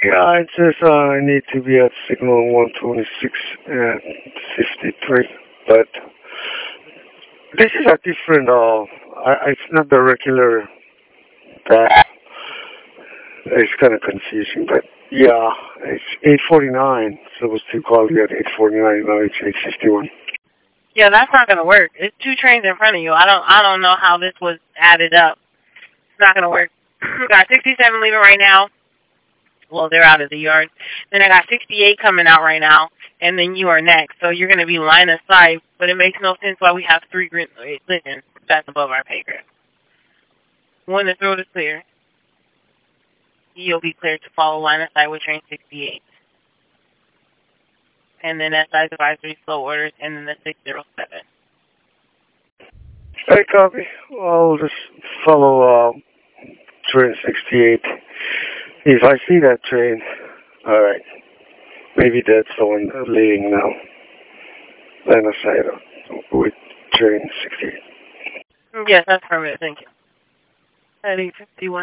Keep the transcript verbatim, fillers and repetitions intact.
Yeah, it says uh, I need to be at signal one twenty-six and fifty-three, but this is a different, uh, I, it's not the regular that. It's kind of confusing, but yeah, it's eight forty-nine, so it was to call you at eight forty-nine, now it's eight fifty-one. Yeah, that's not gonna work. It's two trains in front of you. I don't, I don't know how this was added up. It's not gonna work. We got sixty-seven leaving right now. Well, they're out of the yard. Then I got sixty-eight coming out right now, and then you are next. So you're gonna be line of sight, but it makes no sense why we have three green. Listen, that's above our pay grade. When the throat is clear, you'll be cleared to follow line of sight with train sixty-eight. And then S I's advisory slow orders, and then the six zero seven. Hey, copy. I'll just follow uh, train sixty-eight. If I see that train, alright. Maybe that's the one leaving now. Line of sight with train sixty-eight. Yes, that's perfect. Thank you. At eight fifty-one.